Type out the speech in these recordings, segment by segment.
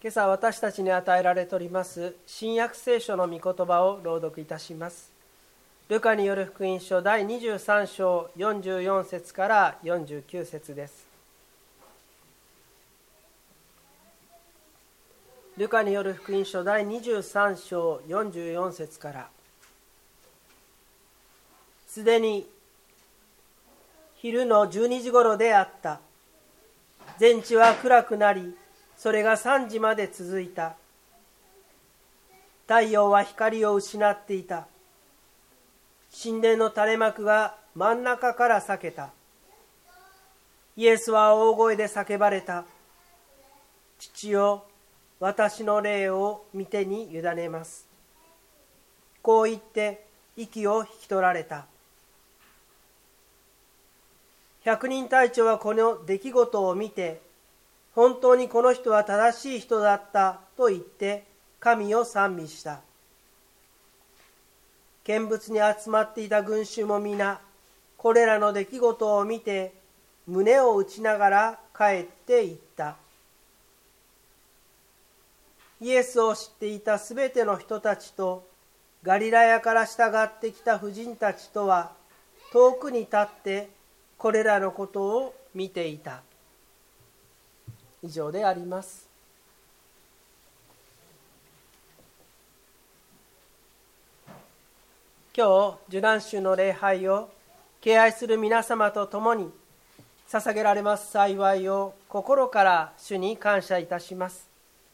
今朝私たちに与えられております新約聖書の御言葉を朗読いたします。ルカによる福音書第23章44節から49節です。ルカによる福音書第23章44節から。すでに昼の12時ごろであった。全地は暗くなり、それが3時まで続いた。太陽は光を失っていた。神殿の垂れ幕が真ん中から裂けた。イエスは大声で叫ばれた。父よ、私の霊を御手に委ねます。こう言って息を引き取られた。百人隊長はこの出来事を見て、本当にこの人は正しい人だったと言って神を賛美した。見物に集まっていた群衆も皆、これらの出来事を見て胸を打ちながら帰っていった。イエスを知っていたすべての人たちとガリラヤから従ってきた婦人たちとは遠くに立ってこれらのことを見ていた。以上であります。今日受難週の礼拝を敬愛する皆様と共に捧げられます幸いを心から主に感謝いたします。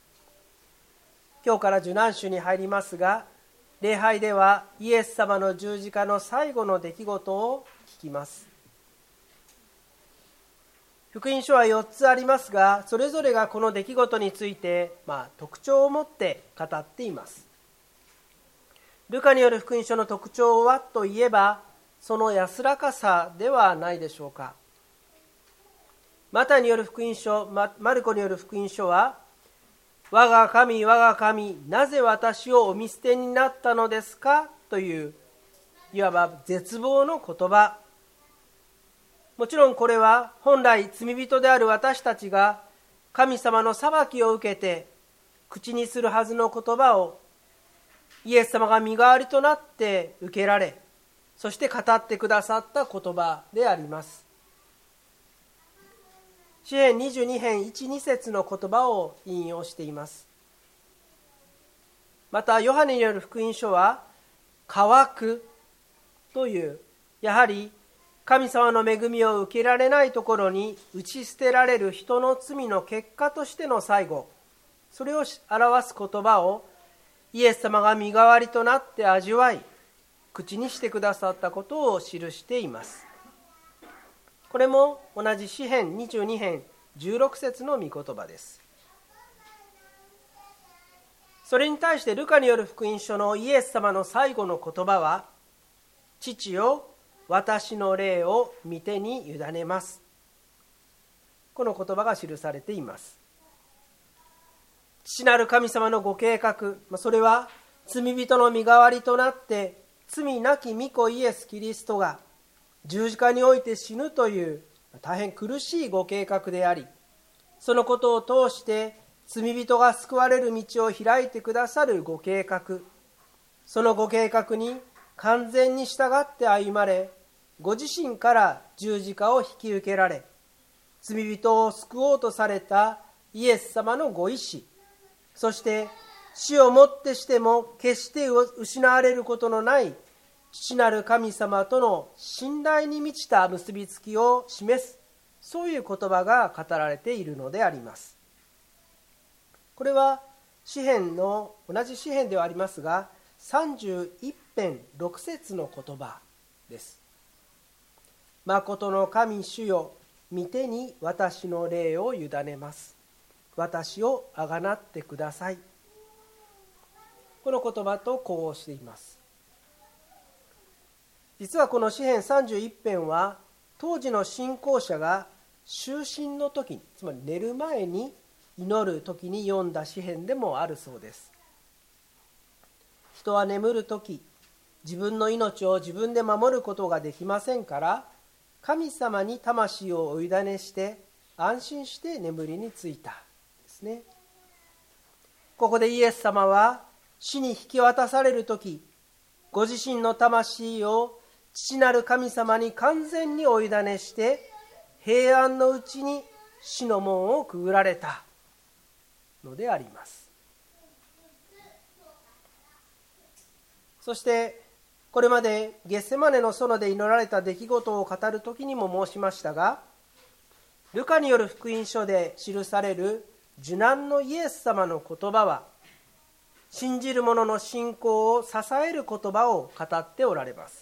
今日から受難週に入りますが、礼拝ではイエス様の十字架の最後の出来事を聞きます。福音書は4つありますが、それぞれがこの出来事について、特徴を持って語っています。ルカによる福音書の特徴はといえば、その安らかさではないでしょうか。マタイによる福音書、マルコによる福音書は、我が神、我が神、なぜ私をお見捨てになったのですかという、いわば絶望の言葉。もちろんこれは本来罪人である私たちが神様の裁きを受けて口にするはずの言葉をイエス様が身代わりとなって受けられ、そして語ってくださった言葉であります。詩編22編 1,2 節の言葉を引用しています。またヨハネによる福音書は渇くという、やはり神様の恵みを受けられないところに打ち捨てられる人の罪の結果としての最後、それを表す言葉をイエス様が身代わりとなって味わい、口にしてくださったことを記しています。これも同じ詩編22編16節の御言葉です。それに対してルカによる福音書のイエス様の最後の言葉は、父よ、私の霊を御手に委ねます。この言葉が記されています。父なる神様のご計画、それは罪人の身代わりとなって罪なき御子イエス・キリストが十字架において死ぬという大変苦しいご計画であり、そのことを通して罪人が救われる道を開いてくださるご計画、そのご計画に完全に従って歩まれ、ご自身から十字架を引き受けられ、罪人を救おうとされたイエス様のご意志、そして死をもってしても決して失われることのない父なる神様との信頼に満ちた結びつきを示す、そういう言葉が語られているのであります。これは詩編の同じ詩編ではありますが、31編6節の言葉です。まことの神主よ、御手に私の霊を委ねます。私をあがなってください。この言葉と呼応しています。実はこの詩編31編は、当時の信仰者が就寝の時に、つまり寝る前に祈る時に読んだ詩編でもあるそうです。人は眠る時、自分の命を自分で守ることができませんから、神様に魂をお委ねして安心して眠りについたですね。 ここでイエス様は死に引き渡されるとき、ご自身の魂を父なる神様に完全にお委ねして、平安のうちに死の門をくぐられたのであります。そしてこれまでゲッセマネの園で祈られた出来事を語るときにも申しましたが、ルカによる福音書で記される受難のイエス様の言葉は、信じる者の信仰を支える言葉を語っておられます。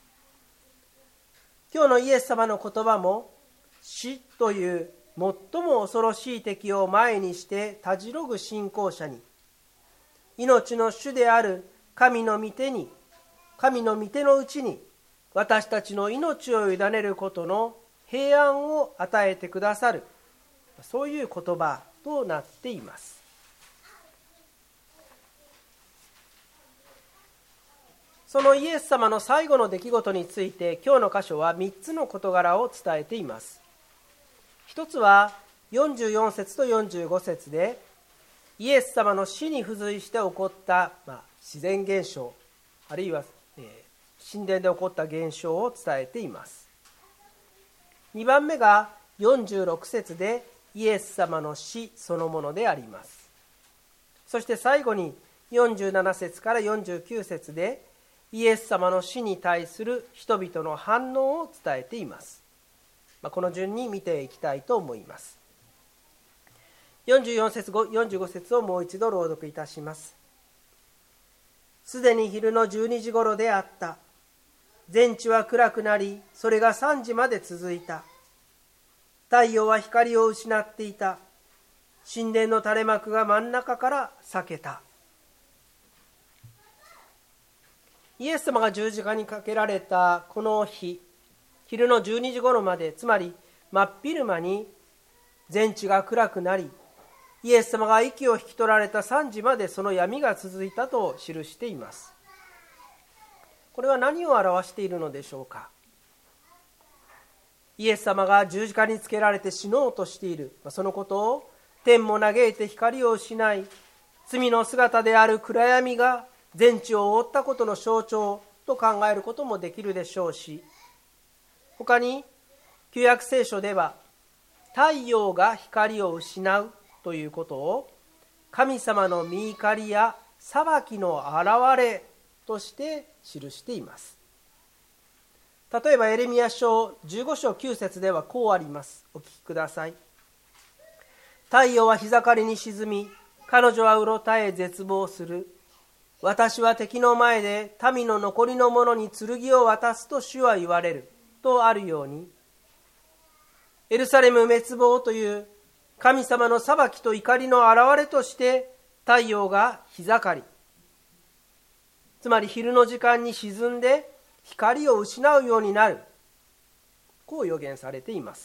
今日のイエス様の言葉も、死という最も恐ろしい敵を前にしてたじろぐ信仰者に、命の主である神の御手のうちに私たちの命を委ねることの平安を与えてくださる、そういう言葉となっています。そのイエス様の最後の出来事について、今日の箇所は3つの事柄を伝えています。一つは44節と45節で、イエス様の死に付随して起こった、自然現象、あるいは、神殿で起こった現象を伝えています。2番目が46節で、イエス様の死そのものであります。そして最後に47節から49節で、イエス様の死に対する人々の反応を伝えています。この順に見ていきたいと思います。44節45節をもう一度朗読いたします。すでに昼の12時頃であった。全地は暗くなり、それが3時まで続いた。太陽は光を失っていた。神殿の垂れ幕が真ん中から裂けた。イエス様が十字架にかけられたこの日、昼の12時頃まで、つまり真っ昼間に全地が暗くなり、イエス様が息を引き取られた3時までその闇が続いたと記しています。これは何を表しているのでしょうか。イエス様が十字架につけられて死のうとしている、そのことを天も嘆いて光を失い、罪の姿である暗闇が全地を覆ったことの象徴と考えることもできるでしょうし、他に旧約聖書では太陽が光を失うということを神様の御怒りや裁きの現れとして記しています。例えばエレミヤ書15章9節ではこうあります。お聞きください。太陽は日盛りに沈み、彼女はうろたえ絶望する。私は敵の前で民の残りの者に剣を渡すと主は言われるとあるように、エルサレム滅亡という神様の裁きと怒りの現れとして太陽が日盛り、つまり昼の時間に沈んで光を失うようになる、こう予言されています。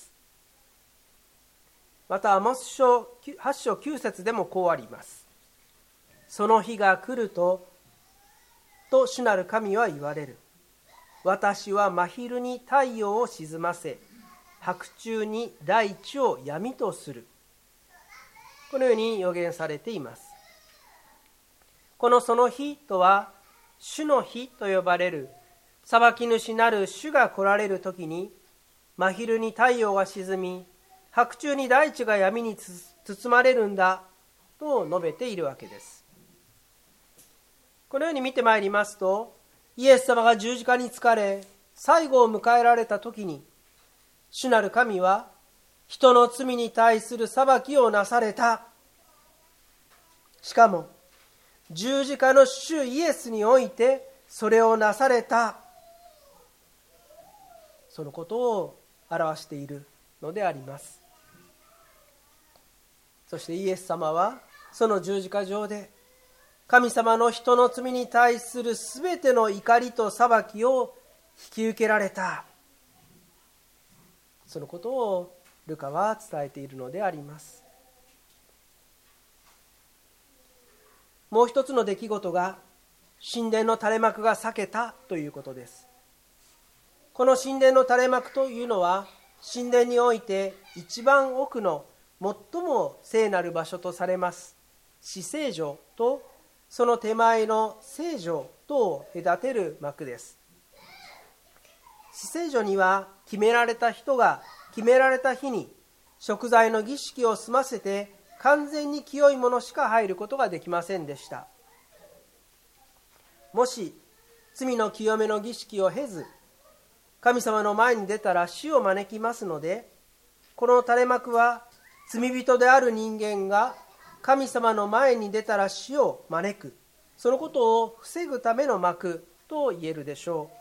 またアモス書8章9節でもこうあります。その日が来ると主なる神は言われる。私は真昼に太陽を沈ませ、白昼に大地を闇とする。このように予言されています。このその日とは、主の日と呼ばれる裁き主なる主が来られるときに、真昼に太陽が沈み、白昼に大地が闇に包まれるんだと述べているわけです。このように見てまいりますと、イエス様が十字架につかれ最後を迎えられた時に、主なる神は人の罪に対する裁きをなされた。しかも十字架の主イエスにおいてそれをなされた、そのことを表しているのであります。そしてイエス様はその十字架上で神様の人の罪に対するすべての怒りと裁きを引き受けられた、そのことをルカは伝えているのであります。もう一つの出来事が神殿の垂れ幕が裂けたということです。この神殿の垂れ幕というのは、神殿において一番奥の最も聖なる場所とされます至聖所とその手前の聖所とを隔てる幕です。至聖所には決められた人が決められた日に贖罪の儀式を済ませて完全に清いものしか入ることができませんでした。もし罪の清めの儀式を経ず神様の前に出たら死を招きますので、この垂れ幕は罪人である人間が神様の前に出たら死を招く、そのことを防ぐための幕と言えるでしょ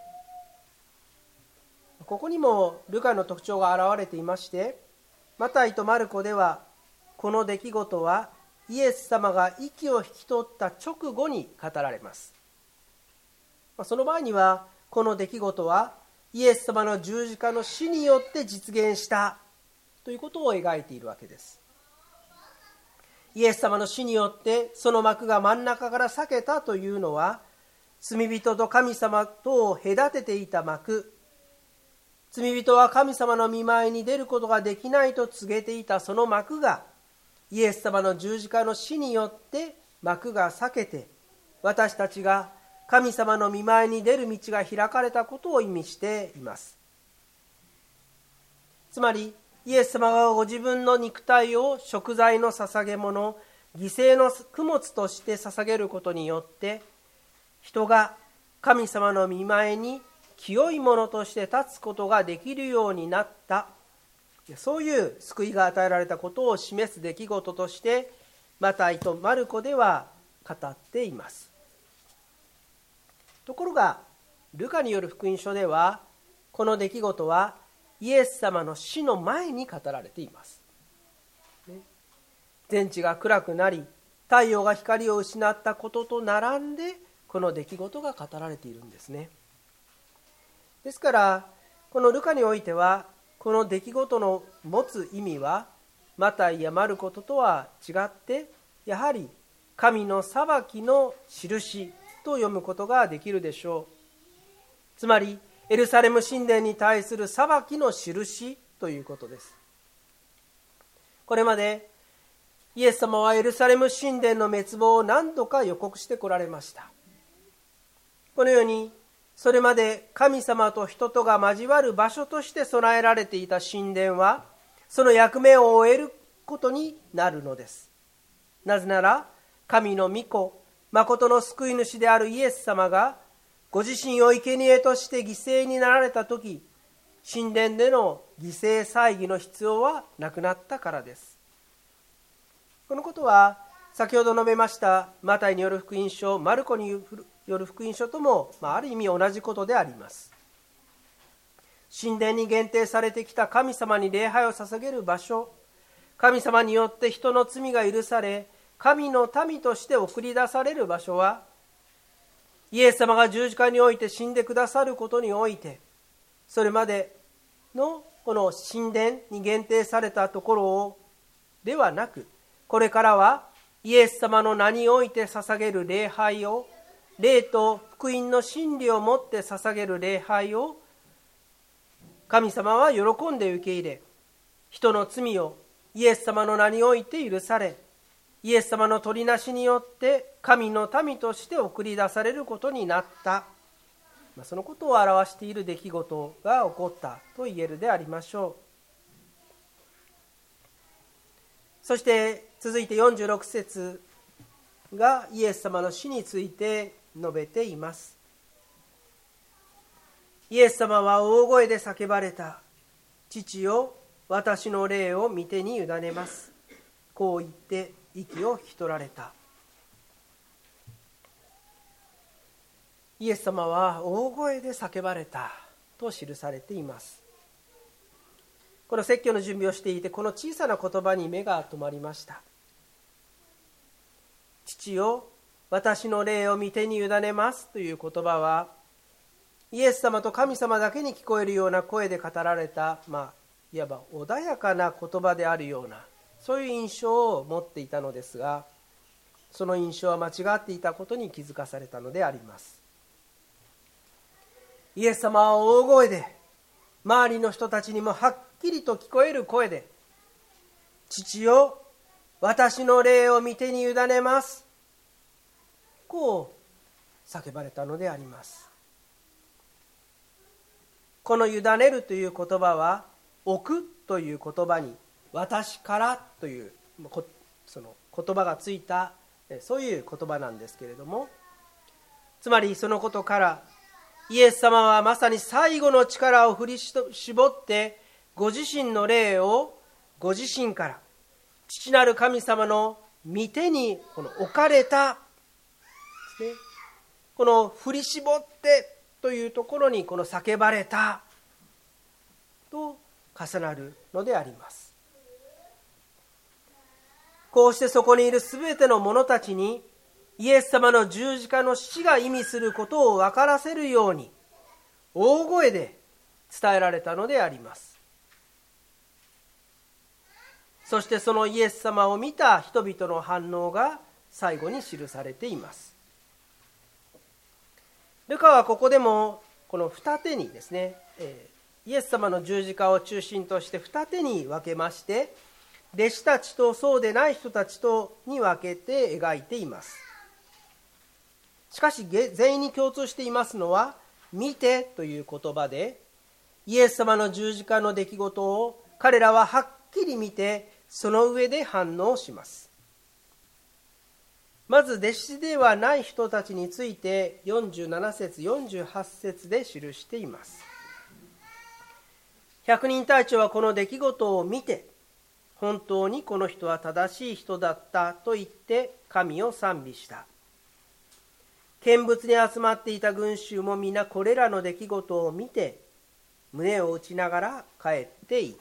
う。ここにもルカの特徴が現れていまして、マタイとマルコではこの出来事はイエス様が息を引き取った直後に語られます。その前にはこの出来事はイエス様の十字架の死によって実現したということを描いているわけです。イエス様の死によってその幕が真ん中から裂けたというのは、罪人と神様とを隔てていた幕、罪人は神様の御前に出ることができないと告げていたその幕が、イエス様の十字架の死によって幕が裂けて、私たちが神様の御前に出る道が開かれたことを意味しています。つまりイエス様がご自分の肉体を贖罪の捧げ物、犠牲の供物として捧げることによって、人が神様の御前に清いものとして立つことができるようになった、そういう救いが与えられたことを示す出来事としてマタイとマルコでは語っています。ところがルカによる福音書ではこの出来事はイエス様の死の前に語られています。天地が暗くなり太陽が光を失ったことと並んでこの出来事が語られているんですね。ですからこのルカにおいてはこの出来事の持つ意味はマタイやマルコとは違って、やはり神の裁きの印と読むことができるでしょう。つまりエルサレム神殿に対する裁きの印ということです。これまでイエス様はエルサレム神殿の滅亡を何度か予告してこられました。このようにそれまで神様と人とが交わる場所として備えられていた神殿はその役目を終えることになるのです。なぜなら神の御子、誠の救い主であるイエス様がご自身を生贄として犠牲になられたとき、神殿での犠牲祭儀の必要はなくなったからです。このことは先ほど述べましたマタイによる福音書、マルコによる福音書とも、ある意味同じことであります。神殿に限定されてきた神様に礼拝を捧げる場所、神様によって人の罪が許され神の民として送り出される場所は、イエス様が十字架において死んでくださることにおいて、それまでのこの神殿に限定されたところをではなく、これからはイエス様の名において捧げる礼拝を、霊と福音の真理をもって捧げる礼拝を神様は喜んで受け入れ、人の罪をイエス様の名において許され、イエス様の取りなしによって神の民として送り出されることになった、そのことを表している出来事が起こったと言えるでありましょう。そして続いて46節がイエス様の死について述べています。イエス様は大声で叫ばれた。父よ、私の霊を御手に委ねます。こう言って息を引き取られた。イエス様は大声で叫ばれたと記されています。この説教の準備をしていて、この小さな言葉に目が留まりました。父よ、私の霊を御手に委ねますという言葉は、イエス様と神様だけに聞こえるような声で語られた、いわば穏やかな言葉であるような、そういう印象を持っていたのですが、その印象は間違っていたことに気づかされたのであります。イエス様は大声で、周りの人たちにもはっきりと聞こえる声で、父よ、 私の霊を御手に委ねます。こう叫ばれたのであります。この委ねるという言葉は、置くという言葉に私からというその言葉がついた、そういう言葉なんですけれども、つまりそのことからイエス様はまさに最後の力を振り絞ってご自身の霊をご自身から父なる神様の御手に置かれたですね。この振り絞ってというところにこの叫ばれたと重なるのであります。こうしてそこにいるすべての者たちにイエス様の十字架の死が意味することを分からせるように大声で伝えられたのであります。そしてそのイエス様を見た人々の反応が最後に記されています。ルカはここでもこの二手にですね、イエス様の十字架を中心として二手に分けまして、弟子たちとそうでない人たちとに分けて描いています。しかし全員に共通していますのは、見てという言葉で、イエス様の十字架の出来事を彼らははっきり見て、その上で反応します。まず弟子ではない人たちについて47節48節で記しています。百人隊長はこの出来事を見て、本当にこの人は正しい人だったと言って神を賛美した。見物に集まっていた群衆も皆これらの出来事を見て胸を打ちながら帰っていった。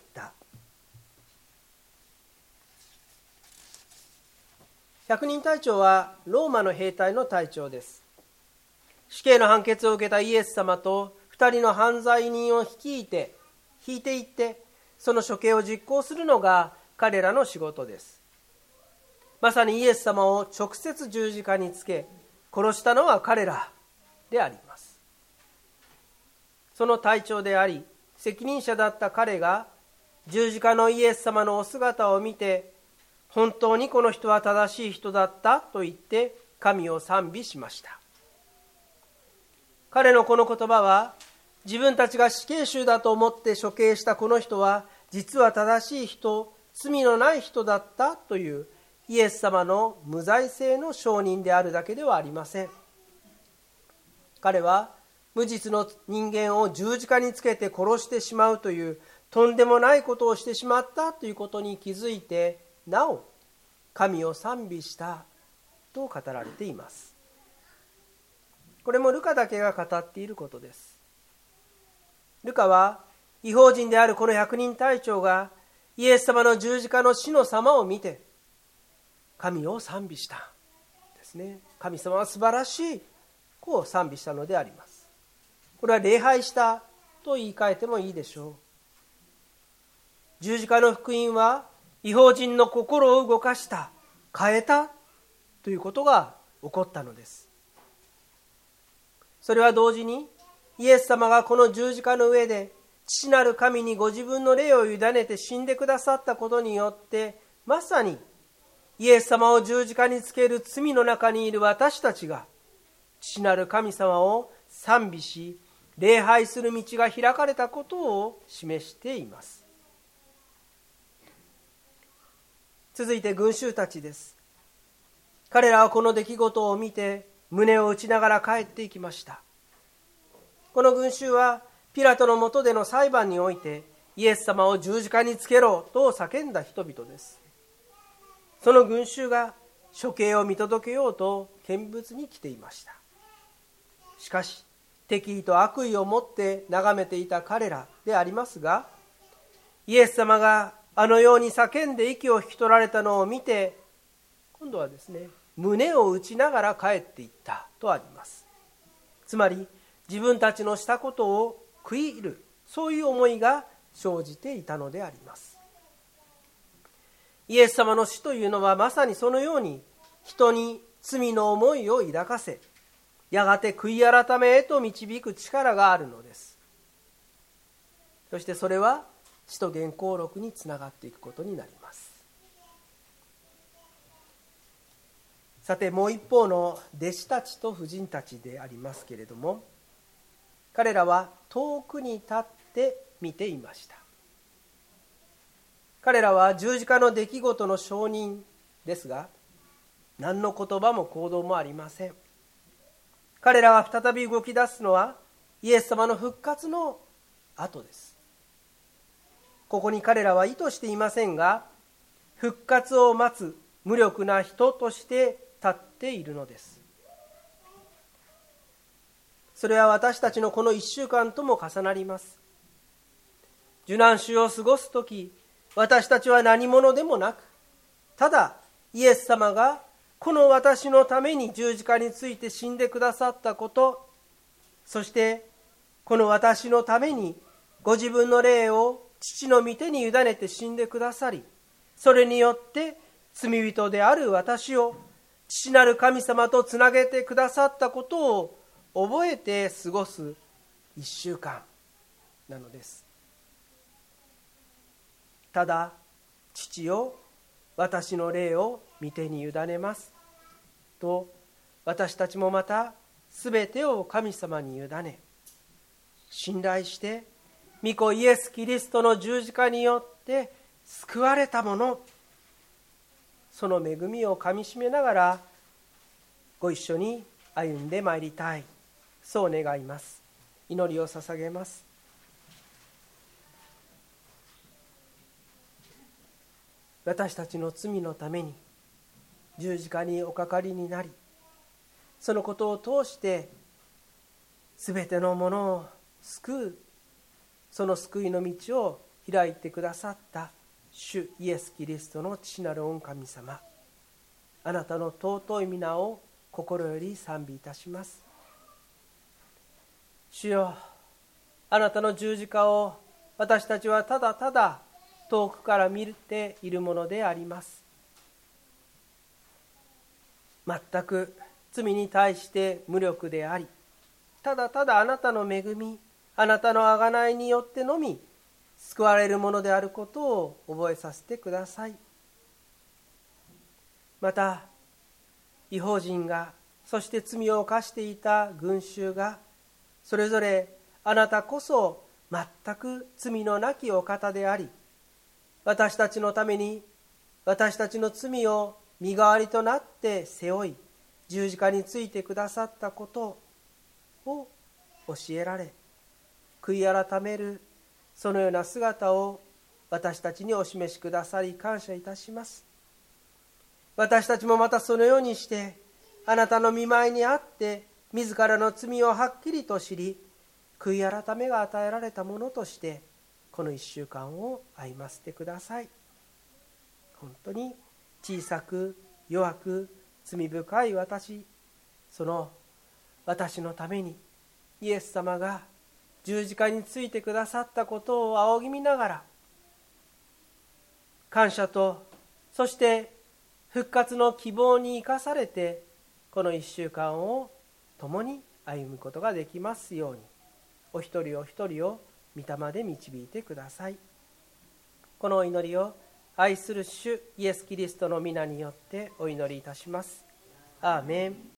百人隊長はローマの兵隊の隊長です。死刑の判決を受けたイエス様と2人の犯罪人を引いていってその処刑を実行するのが彼らの仕事です。まさにイエス様を直接十字架につけ殺したのは彼らであります。その隊長であり責任者だった彼が十字架のイエス様のお姿を見て、本当にこの人は正しい人だったと言って神を賛美しました。彼のこの言葉は、自分たちが死刑囚だと思って処刑したこの人は実は正しい人、罪のない人だったというイエス様の無罪性の証人であるだけではありません。彼は無実の人間を十字架につけて殺してしまうというとんでもないことをしてしまったということに気づいて、なお神を賛美したと語られています。これもルカだけが語っていることです。ルカは異邦人であるこの百人隊長がイエス様の十字架の死の様を見て神を賛美したですね。神様は素晴らしい、こう賛美したのであります。これは礼拝したと言い換えてもいいでしょう。十字架の福音は異邦人の心を動かした、変えたということが起こったのです。それは同時にイエス様がこの十字架の上で父なる神にご自分の霊を委ねて死んでくださったことによって、まさにイエス様を十字架につける罪の中にいる私たちが父なる神様を賛美し礼拝する道が開かれたことを示しています。続いて群衆たちです。彼らはこの出来事を見て胸を打ちながら帰っていきました。この群衆はピラトの下での裁判においてイエス様を十字架につけろと叫んだ人々です。その群衆が処刑を見届けようと見物に来ていました。しかし敵意と悪意を持って眺めていた彼らでありますが、イエス様があのように叫んで息を引き取られたのを見て、今度はですね、胸を打ちながら帰っていったとあります。つまり自分たちのしたことを悔いる、そういう思いが生じていたのであります。イエス様の死というのはまさにそのように人に罪の思いを抱かせ、やがて悔い改めへと導く力があるのです。そしてそれは使徒言行録につながっていくことになります。 さて、もう一方の弟子たちと婦人たちでありますけれども、彼らは遠くに立って見ていました。彼らは十字架の出来事の証人ですが、何の言葉も行動もありません。彼らが再び動き出すのはイエス様の復活の後です。ここに彼らは意図していませんが、復活を待つ無力な人として立っているのです。それは私たちのこの1週間とも重なります。受難週を過ごすとき、私たちは何者でもなく、ただイエス様がこの私のために十字架について死んでくださったこと、そしてこの私のためにご自分の霊を父の御手に委ねて死んでくださり、それによって罪人である私を父なる神様とつなげてくださったことを覚えて過ごす1週間なのです。ただ、父よ、私の霊を御手に委ねますと、私たちもまたすべてを神様に委ね、信頼して御子イエス・キリストの十字架によって救われたもの、その恵みをかみしめながらご一緒に歩んでまいりたい、そう願います。祈りを捧げます。私たちの罪のために十字架におかかりになり、そのことを通してすべてのものを救う、その救いの道を開いてくださった主イエス・キリストの父なる御神様、あなたの尊い皆を心より賛美いたします。主よ、あなたの十字架を私たちはただただ遠くから見ているものであります。全く罪に対して無力であり、ただただあなたの恵み、あなたの贖いによってのみ救われるものであることを覚えさせてください。また異邦人が、そして罪を犯していた群衆が、それぞれあなたこそ全く罪のなきお方であり、私たちのために私たちの罪を身代わりとなって背負い、十字架についてくださったことを教えられ、悔い改めるそのような姿を私たちにお示しくださり感謝いたします。私たちもまたそのようにしてあなたの御前にあって自らの罪をはっきりと知り、悔い改めが与えられたものとしてこの1週間を歩ませてください。本当に小さく弱く罪深い私、その私のためにイエス様が十字架についてくださったことを仰ぎ見ながら、感謝とそして復活の希望に生かされてこの1週間を共に歩むことができますように、お一人お一人を御霊で導いてください。このお祈りを愛する主イエス・キリストの皆によってお祈りいたします。アーメン。